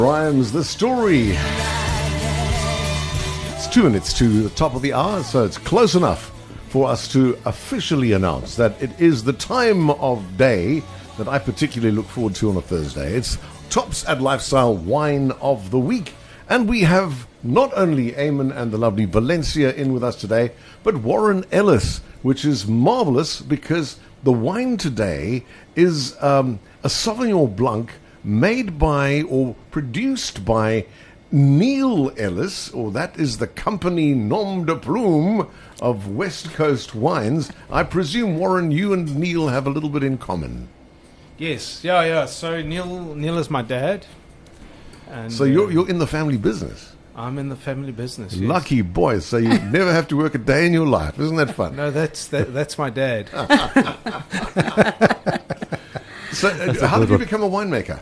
Rhymes the story. It's 2 minutes to the top of the hour, so it's close enough for us to officially announce that it is the time of day that I particularly look forward to on a Thursday. It's Tops at Lifestyle Wine of the Week. And we have not only Eamon and the lovely Valencia in with us today, but Warren Ellis, which is marvelous because the wine today is a Sauvignon Blanc made by or produced by Neil Ellis, or that is the company nom de plume of West Coast Wines. I presume, Warren, you and Neil have a little bit in common. Yes, yeah. So Neil is my dad. And so you're in the family business. I'm in the family business. Yes. Lucky boy. So you never have to work a day in your life. Isn't that fun? No, that's my dad. So how did you become a winemaker?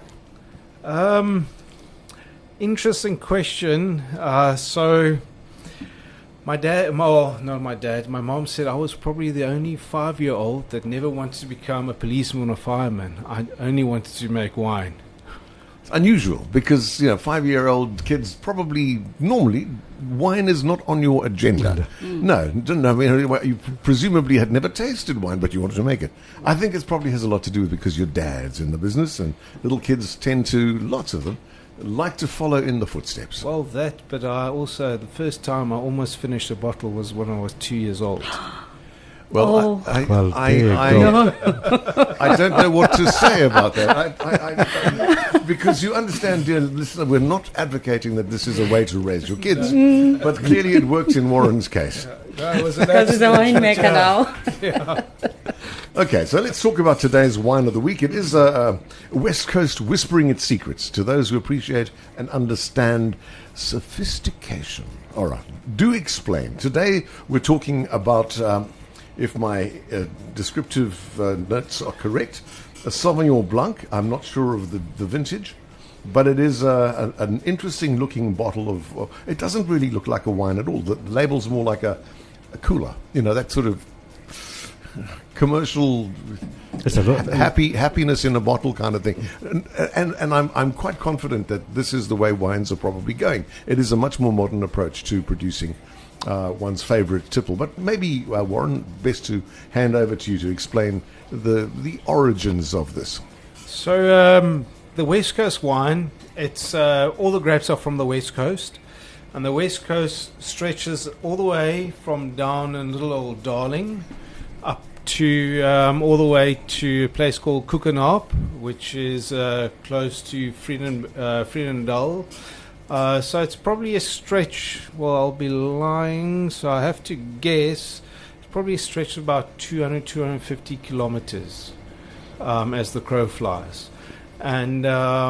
Interesting question. So my dad, not my dad, my mom said I was probably the only 5-year-old that never wanted to become a policeman or fireman. I only wanted to make wine. It's unusual because, 5-year-old kids probably normally wine is not on your agenda. No, I mean, you presumably had never tasted wine, but you wanted to make it. I think it probably has a lot to do with because your dad's in the business, and little kids tend to, lots of them, like to follow in the footsteps. Well, but I also, the first time I almost finished a bottle was when I was 2 years old. Well, I don't know what to say about that. Because you understand, dear listener, we're not advocating that this is a way to raise your kids, but clearly it worked in Warren's case. Because he's a winemaker now. Yeah. Okay, so let's talk about today's wine of the week. It is West Coast whispering its secrets to those who appreciate and understand sophistication. All right, do explain. Today we're talking about, if my descriptive notes are correct, a Sauvignon Blanc. I'm not sure of the vintage, but it is an interesting looking bottle of. It doesn't really look like a wine at all. The label's more like a cooler. That sort of commercial happiness in a bottle kind of thing. And I'm quite confident that this is the way wines are probably going. It is a much more modern approach to producing one's favorite tipple. But maybe, Warren, best to hand over to you to explain the origins of this. So the West Coast wine, it's all the grapes are from the West Coast, and the West Coast stretches all the way from down in little old Darling up to all the way to a place called Koekenaap, which is close to Vredendal. So it's probably a stretch, well, I'll be lying, so I have to guess, it's probably a stretch of about 250 kilometers as the crow flies. And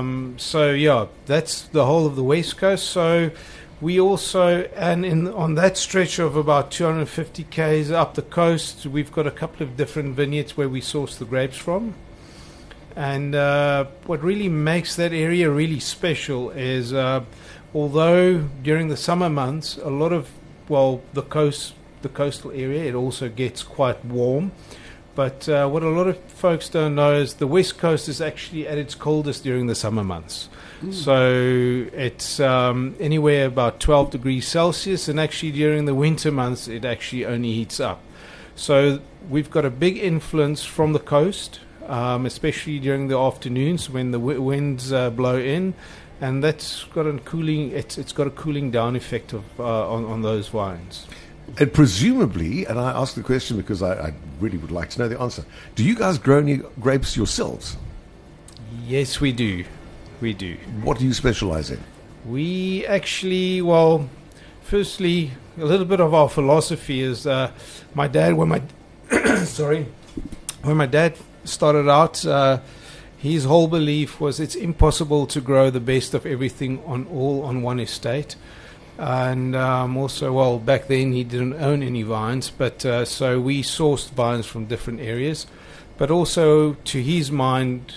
that's the whole of the West Coast. So we also, on that stretch of about 250 k's up the coast, we've got a couple of different vineyards where we source the grapes from. And what really makes that area really special is, although during the summer months, a lot of, the coastal area, it also gets quite warm. But what a lot of folks don't know is the West Coast is actually at its coldest during the summer months. So it's anywhere about 12 degrees Celsius, and actually during the winter months it actually only heats up. So we've got a big influence from the coast, especially during the afternoons when the winds blow in, and that's got a cooling. It's got a cooling down effect on those wines. And presumably, and I ask the question because I really would like to know the answer, do you guys grow any grapes yourselves? Yes, we do. We do. What do you specialize in? We actually, firstly, a little bit of our philosophy is my dad, when my dad started out, his whole belief was it's impossible to grow the best of everything on one estate. And also, back then he didn't own any vines, but so we sourced vines from different areas. But also, to his mind,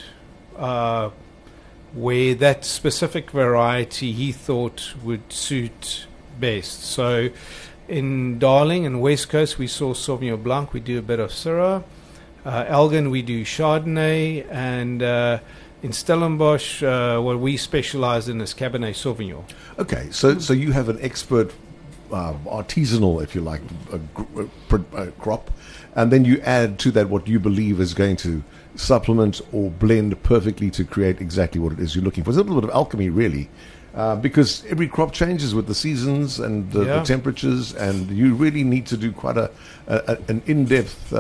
where that specific variety he thought would suit best. So in Darling and West Coast, we source Sauvignon Blanc. We do a bit of Syrah. Elgin, we do Chardonnay. And In Stellenbosch, what we specialize in is Cabernet Sauvignon. Okay, so you have an expert artisanal, if you like, crop, and then you add to that what you believe is going to supplement or blend perfectly to create exactly what it is you're looking for. It's a little bit of alchemy, really, because every crop changes with the seasons and the temperatures, and you really need to do quite an in-depth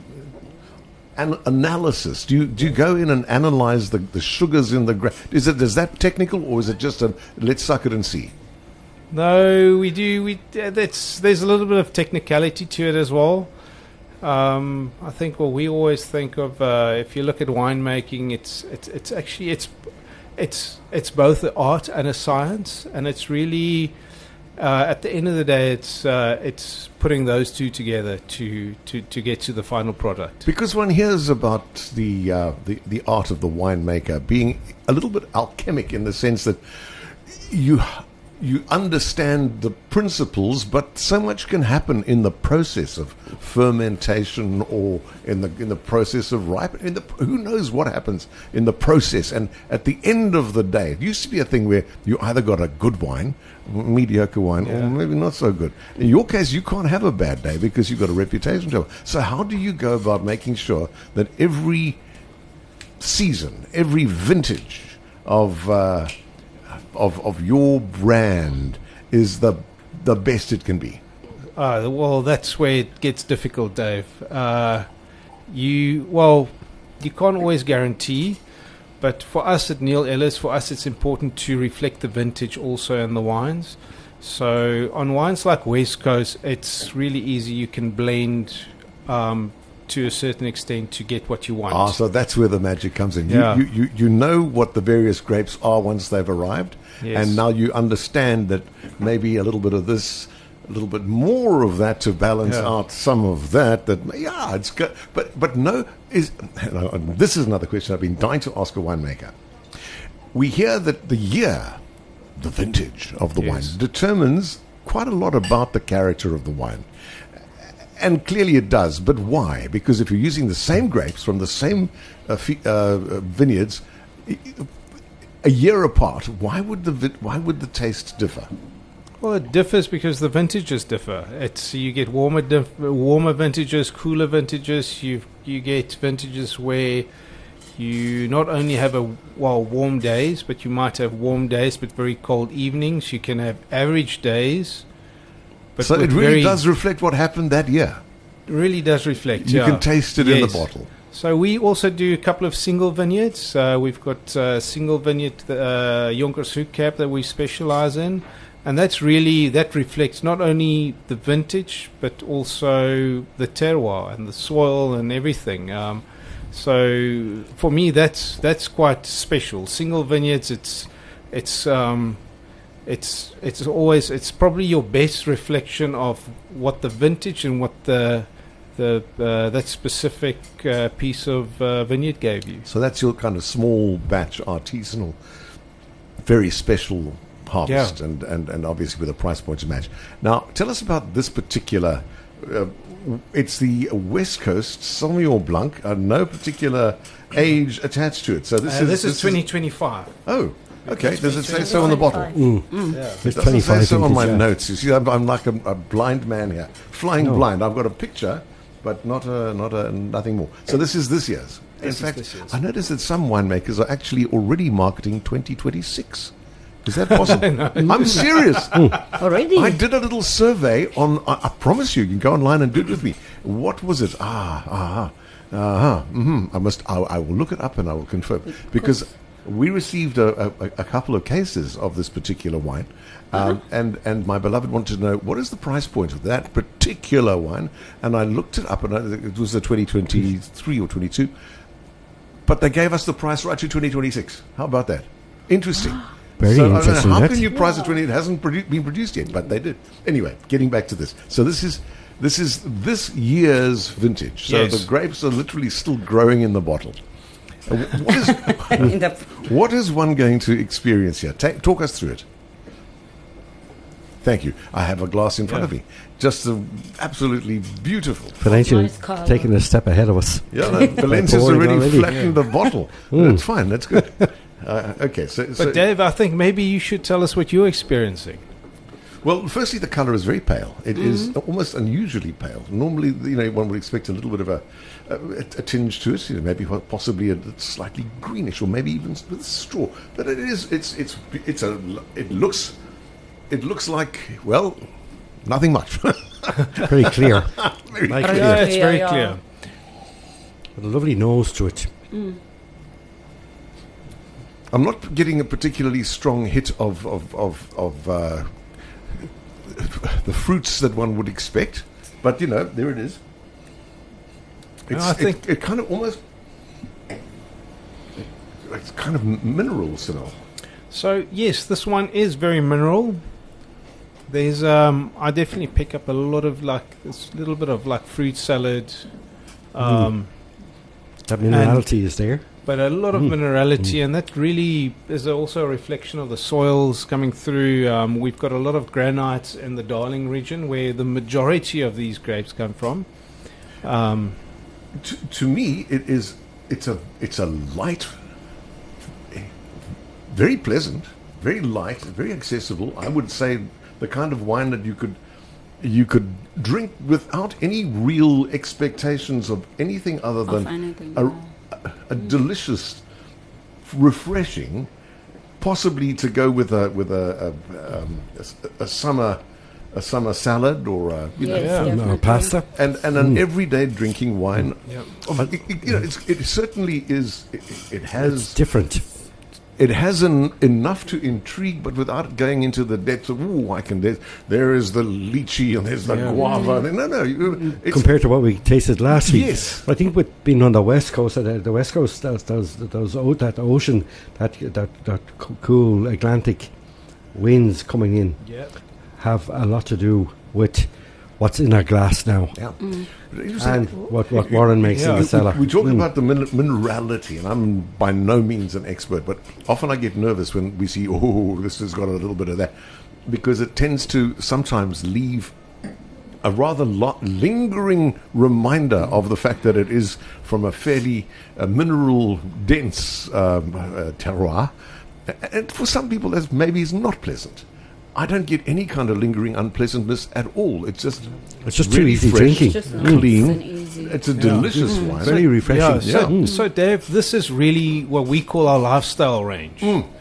analysis. Do you go in and analyze the sugars in the grape? Is that technical, or is it just a let's suck it and see? No, we do. There's a little bit of technicality to it as well. I think we always think of if you look at winemaking, it's actually it's both an art and a science, and it's really at the end of the day, it's putting those two together to get to the final product. Because one hears about the art of the winemaker being a little bit alchemic in the sense that you understand the principles, but so much can happen in the process of fermentation or in the process of ripening. Who knows what happens in the process? And at the end of the day, it used to be a thing where you either got a good wine, mediocre wine, or maybe not so good. In your case, you can't have a bad day because you've got a reputation to have. So how do you go about making sure that every season, every vintage of your brand is the best it can be? Well, that's where it gets difficult, Dave. You can't always guarantee, but for us at Neil Ellis, it's important to reflect the vintage also in the wines. So on wines like West Coast, it's really easy. You can blend to a certain extent to get what you want. So that's where the magic comes in. Yeah. You know what the various grapes are once they've arrived, and now you understand that maybe a little bit of this, a little bit more of that to balance out some of that. It's good, but no is. This is another question I've been dying to ask a winemaker. We hear that the vintage of the wine determines quite a lot about the character of the wine. And clearly it does, but why? Because if you're using the same grapes from the same vineyards a year apart, why would the taste differ? Well, it differs because the vintages differ. You get warmer vintages, cooler vintages. You get vintages where you not only have warm days, but you might have warm days but very cold evenings. You can have average days. But so it really does reflect what happened that year. It really does reflect. You can taste it in the bottle. So we also do a couple of single vineyards. We've got single vineyard Jonkershoek that we specialize in, and that reflects not only the vintage but also the terroir and the soil and everything. So for me, that's quite special. Single vineyards, it's probably your best reflection of what the vintage and what that specific piece of vineyard gave you. So that's your kind of small batch artisanal, very special harvest, and obviously with a price point to match. Now, tell us about this particular. It's the West Coast Sauvignon Blanc. No particular age attached to it. So this is 2025. Oh. Okay, does it say so on the bottle? It's It doesn't say so on my vintage, notes. You see, I'm like a blind man here, flying blind. I've got a picture, but nothing more. So this is this year's. In fact, I noticed that some winemakers are actually already marketing 2026. Is that possible? No. I'm serious. Already? I did a little survey on. I promise you can go online and do it with me. What was it? I will look it up and I will confirm, because we received a couple of cases of this particular wine, and my beloved wanted to know what is the price point of that particular wine, and I looked it up, and it was the 2023 or 22, but they gave us the price right to 2026. How about that? Interesting. Very interesting. How can you price it when it hasn't been produced yet? But they did. Anyway, getting back to this. So this is this year's vintage. So the grapes are literally still growing in the bottle. What is one going to experience here? Talk us through it. Thank you. I have a glass in front of me. Just absolutely beautiful. Valencia Nice colour. taking a step ahead of us. Yeah, no, Valencia's pouring already already. flattened the bottle. That's fine. That's good. Okay, so But Dave, I think maybe you should tell us what you're experiencing. well, firstly, the colour is very pale. It is almost unusually pale. Normally, one would expect a little bit of a tinge to it. Maybe possibly a slightly greenish, or maybe even with straw. But it is. It looks like, well, nothing much. Very clear. Very Like clear. Yeah, it's very Yeah. clear. With a lovely nose to it. I'm not getting a particularly strong hit of the fruits that one would expect, but there it is. I think- it kind of almost, it's kind of mineral smell. So yes, this one is very mineral. There's I definitely pick up a lot of this little bit of fruit salad, That minerality is there. but a lot of minerality, and that really is also a reflection of the soils coming through. We've got a lot of granite in the Darling region, where the majority of these grapes come from. To me, it's a light, very pleasant, very light, very accessible. I would say the kind of wine that you could drink without any real expectations of anything other Of than anything. a delicious, refreshing, possibly to go with a summer salad or Or pasta. and an everyday drinking wine. Yeah. It certainly is. It It's has different. it has enough to intrigue, but without going into the depths of there is the lychee and there's the guava. No, it's, Compared to what we tasted last week. Yes. I think with being on the west coast, the west coast, that ocean, that cool Atlantic winds coming in Yeah. have a lot to do with what's in our glass now. yeah. And what Warren makes in the cellar. We talk about the minerality, and I'm by no means an expert, but often I get nervous when we see, this has got a little bit of that, because it tends to sometimes leave a rather lingering reminder of the fact that it is from a fairly mineral dense terroir, and for some people that maybe is not pleasant. I don't get any kind of lingering unpleasantness at all. It's just too really easy fresh, drinking. Just clean. nice and easy. It's a delicious wine. Very refreshing. Yeah, so Dave, this is really what we call our lifestyle range,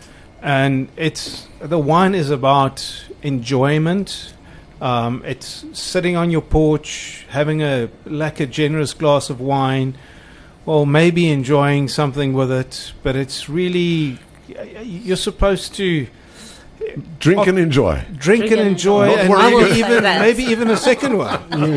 and the wine is about enjoyment. It's sitting on your porch, having a generous glass of wine, or maybe enjoying something with it. But it's really, you're supposed to Drink and enjoy. drink and enjoy, Not and worrying about that. maybe even a second one.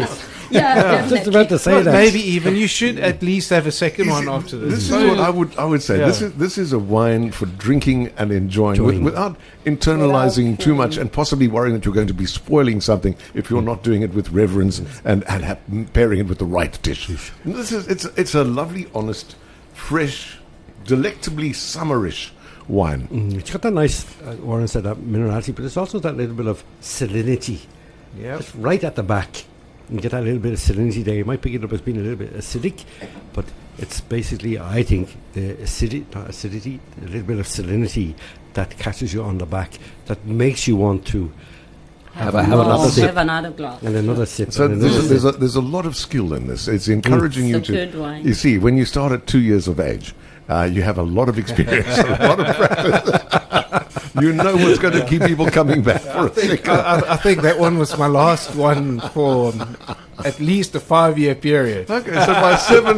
Yeah, Just about to say Well, that. maybe even you should at least have a second one after This this. is what I would say. Yeah. This is a wine for drinking and enjoying, Enjoying. without internalizing too much and possibly worrying that you're going to be spoiling something if you're not doing it with reverence and pairing it with the right dish. And it's a lovely, honest, fresh, delectably summerish wine. It's got that nice, Warren said, that minerality, but it's also that little bit of salinity. Yeah. Just right at the back. You get that little bit of salinity there. You might pick it up as being a little bit acidic, but it's basically, I think, the acidity, a little bit of salinity that catches you on the back, that makes you want to have another sip Have another glass. and another sip. So and another sip. there's a lot of skill in this. It's encouraging you It's a to. good wine. You see, when you start at 2 years of age, you have a lot of experience, a lot of practice. You know what's going to keep people coming back for a second. I think that one was my last one for at least a 5-year period. Okay, so by 7,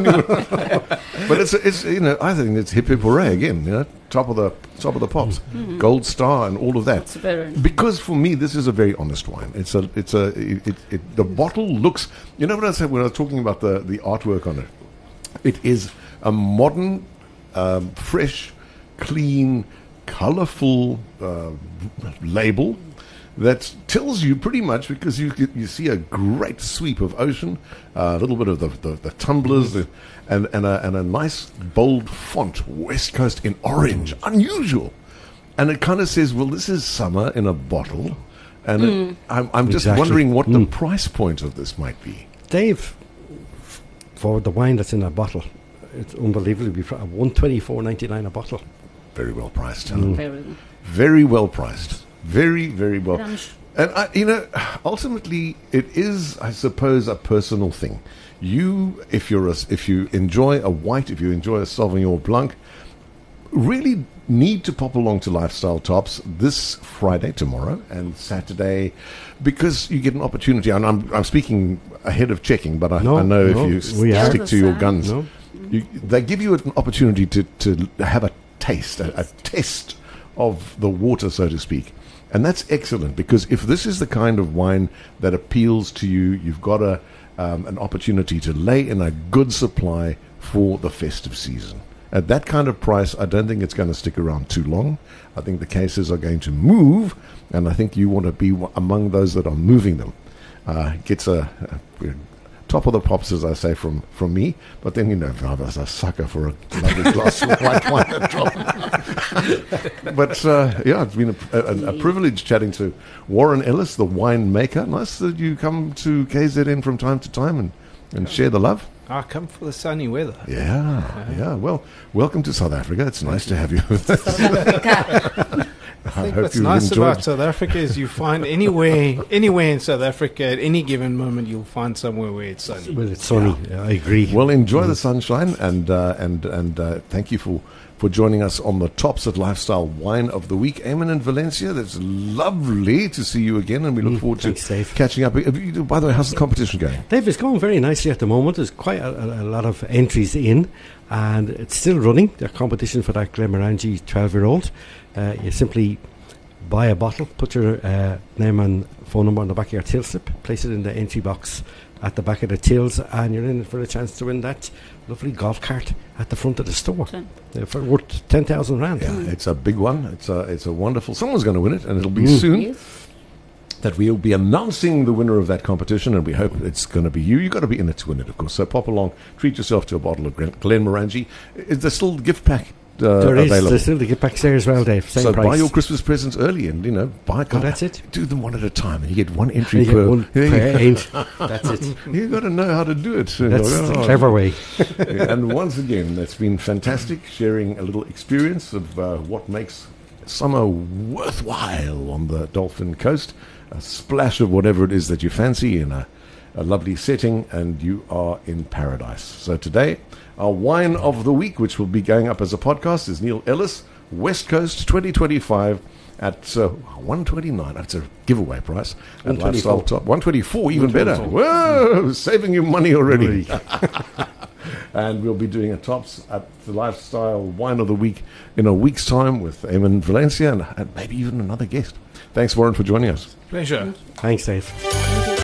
but it's I think it's hip hip hooray again. Top of the pops, gold star, and all of that. It's very Because for me, this is a very honest wine. The bottle looks. You know what I said when I was talking about the artwork on it. It is a modern, fresh, clean, colourful label that tells you pretty much, because you see a great sweep of ocean, a little bit of the tumblers, and a nice bold font, West Coast in orange, unusual, and it kind of says, well, this is summer in a bottle, And I'm just Exactly. wondering what the price point of this might be. Dave, for the wine that's in a bottle, it's unbelievably $124.99 a bottle. Very well priced, Helen. Very Very well priced. Very, very well. good. And ultimately, it is, I suppose, a personal thing. If you enjoy a white, if you enjoy a Sauvignon Blanc, really need to pop along to Lifestyle Tops this Friday, tomorrow, and Saturday, because you get an opportunity. And I'm speaking ahead of checking, but I know if you we are. stick to your guns, No. they give you an opportunity to have a taste, a test of the water, so to speak. And that's excellent, because if this is the kind of wine that appeals to you, you've got an opportunity to lay in a good supply for the festive season. At that kind of price, I don't think it's going to stick around too long. I think the cases are going to move, and I think you want to be among those that are moving them. Gets a top of the pops, as I say, from me. But then, I was a sucker for a lovely glass of white wine at top. But, it's been a privilege chatting to Warren Ellis, the winemaker. Nice that you come to KZN from time to time and share the love. I come for the sunny weather. Yeah. Well, welcome to South Africa. It's nice to have you with us. I think what's nice about South Africa is you find anywhere in South Africa at any given moment you'll find somewhere where it's sunny. Well, it's sunny. Yeah, I agree. Well, enjoy the sunshine, and thank you for joining us on the Tops at Lifestyle Wine of the Week. Eamon in Valencia, that's lovely to see you again, and we look forward thanks, to Dave. catching up. By the way, how's the competition going? Dave, it's going very nicely at the moment. There's quite a lot of entries in, and it's still running. The competition for that Glenmorangie 12-year-old. You simply buy a bottle, put your name and phone number on the back of your till slip, place it in the entry box at the back of the tills, and you're in for a chance to win that lovely golf cart at the front of the store for worth 10,000 rand. Yeah, it's a big one. It's a wonderful. Someone's going to win it, and it'll be soon. Yes. That we'll be announcing the winner of that competition, and we hope it's going to be you. You've got to be in it to win it, of course. So pop along, treat yourself to a bottle of Glenmorangie. Is there still gift pack available? There's still the gift pack there as well, Dave. Same so price. buy your Christmas presents early, and buy. That's it. Do them one at a time, and you get one entry You get per. one per ain't. That's it. You've got to know how to do it. That's the clever way. And once again, it's been fantastic sharing a little experience of what makes summer worthwhile on the Dolphin Coast. A splash of whatever it is that you fancy in a lovely setting, and you are in paradise. So today, our wine of the week, which will be going up as a podcast, is Neil Ellis, West Coast 2025 at $129. That's a giveaway price. At Lifestyle Top. $124, even better. Whoa, saving you money already. And we'll be doing a Tops at the Lifestyle Wine of the Week in a week's time with Eamon Valencia and maybe even another guest. Thanks, Warren, for joining us. Pleasure. Thanks, Dave.